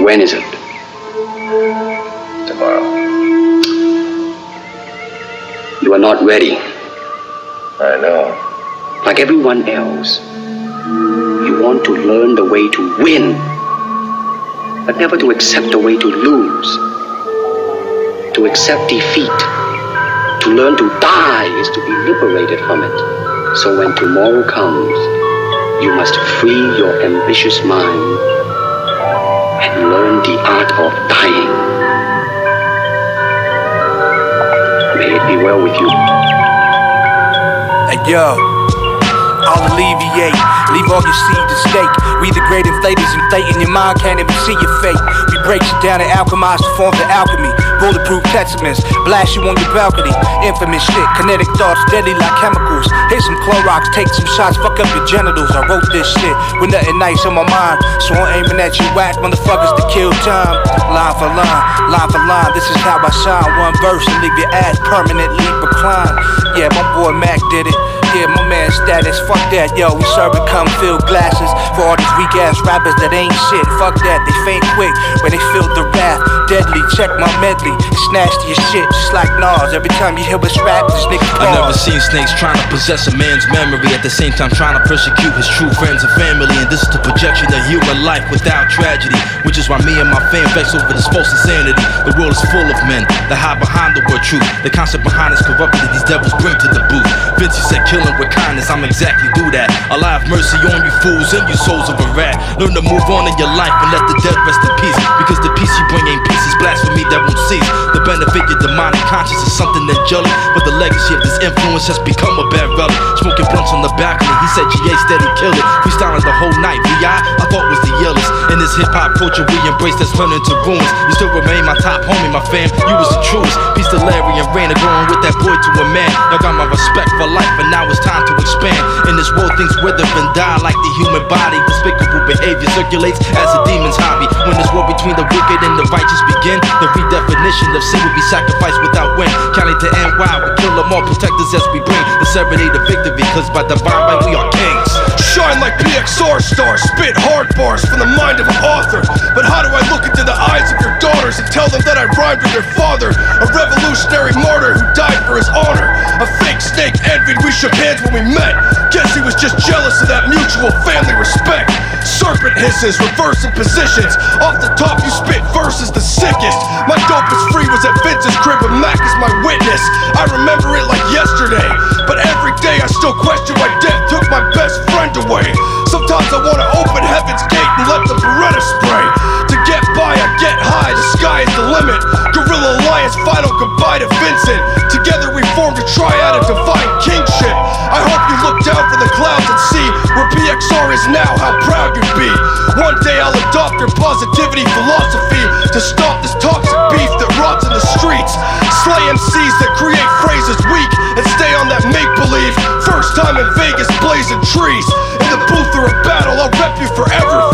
When is it? Tomorrow. You are not ready. I know. Like everyone else, you want to learn the way to win, but never to accept the way to lose. To accept defeat, to learn to die is to be liberated from it. So when tomorrow comes, you must free your ambitious mind and learn the art of dying. May it be well with you. Hey yo, I'll alleviate, leave all your seed to stake. We the great inflators, inflating your mind, can't even see your fate. We break you down and alchemize the forms of alchemy. Bulletproof testaments, blast you on your balcony. Infamous shit, kinetic thoughts, deadly like chemicals. Hit some Clorox, take some shots, fuck up your genitals. I wrote this shit with nothing nice on my mind, so I'm aiming at you whack motherfuckers to kill time. Line for line, this is how I shine. One verse and leave your ass permanently reclined. Yeah, my boy Mac did it. Yeah, my man Status, fuck that, yo. We serving cum-filled glasses for all these weak-ass rappers that ain't shit. Fuck that, they faint quick when they feel the wrath. Deadly, check my medley, snatch to your shit just like Nas. Every time you hear us rap, this nigga pause. I never seen snakes trying to possess a man's memory, at the same time trying to persecute his true friends and family. And this is the projection of human life without tragedy, which is why me and my fam vex over this false insanity. The world is full of men that hide behind the word truth. The concept behind is corrupted that these devils bring to the booth. Vinci said killing with kindness, I'm exactly do that. Allah have mercy on you fools and you souls of a rat. Learn to move on in your life and let the dead rest in peace, because the peace you bring ain't peace, it's blasphemy that won't cease. The benefit your demonic conscience is something angelic, but the legacy of this influence has become a bad relic. Smoking blunts on the balcony, he said GA steady kill it. Freestyling the whole night, I thought was the illest. In this hip-hop culture we embrace that's turning to ruins. You still remain my top homie, my fam, you was the truest. Peace to Larry and Raina, growing with that boy to a man. Y'all got my respect for life, and now it's time to expand. In this world things wither and die like the human body. Despicable behavior circulates as a demon's hobby. When this war between the wicked and the righteous begin, the redefinition of sin will be sacrificed without win. Counting to NY, we kill them all, protect us as we bring the serenade of victory, cause by divine right we are kings. Shine like PXR stars, spit hard bars from the mind of an author. But how do I look into the eyes of your daughters and tell them that I rhymed with their father? A revolutionary martyr who died for his honor. A fake snake envied, we shook hands when we met. Guess he was just jealous of that mutual family respect. Serpent hisses, reversing positions. Off the top you spit verses the sickest. My dopest free was at Vince's crib with Mac as my witness. I remember it like yesterday, but every day I still question why death took my best friend away. Sometimes I wanna open heaven's gate and let the Beretta spray. To get by I get high, the sky is the limit. Guerrilla Alliance, final goodbye to Vincent. Together we formed a triad of divine kingship. I hope you look down from the clouds and see where PXR is now, how proud you'd be. One day I'll adopt your positivity philosophy to stop this toxic beef that rots in the streets. Slay MCs that create phrases weak and stay on that make-believe. First time in Vegas blazing trees. In the booth or a battle, I'll rep you forever.